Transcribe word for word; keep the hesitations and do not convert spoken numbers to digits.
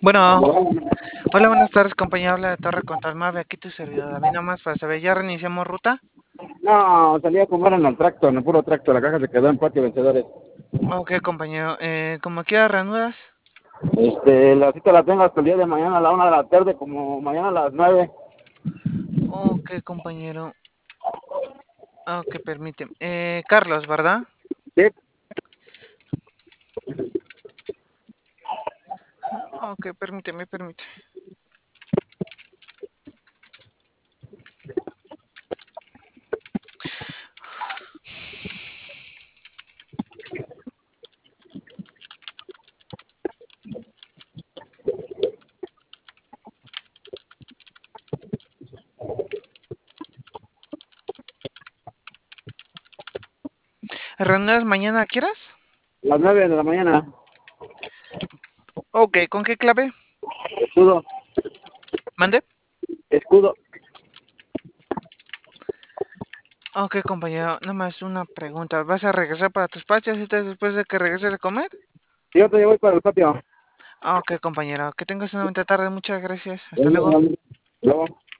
Bueno, hola, buenas tardes, compañero. Habla de Torre Contalmave. Aquí tu servidor David, nada más para saber, ¿ya reiniciamos ruta? No, salí a comer en el tracto, en el puro tracto. La caja se quedó en patio vencedores. Ok, compañero. Eh, como quiera, reanudas. Este, la cita la tengo hasta el día de mañana a la una de la tarde, como mañana a las nueve. Ok, compañero. Ok, permíteme. Eh, Carlos, ¿verdad? Sí, Ok, permíteme, permíteme. ¿Reanudas mañana a qué horas? las nueve de la mañana. Ok, ¿con qué clave? Escudo, ¿Mande? escudo. Ok, compañero. Nada más una pregunta. ¿Vas a regresar para tus pachas y después de que regreses a comer? Yo te voy para el patio. Ok, compañero. Que tengas una bonita tarde. Muchas gracias. Hasta luego. Luego.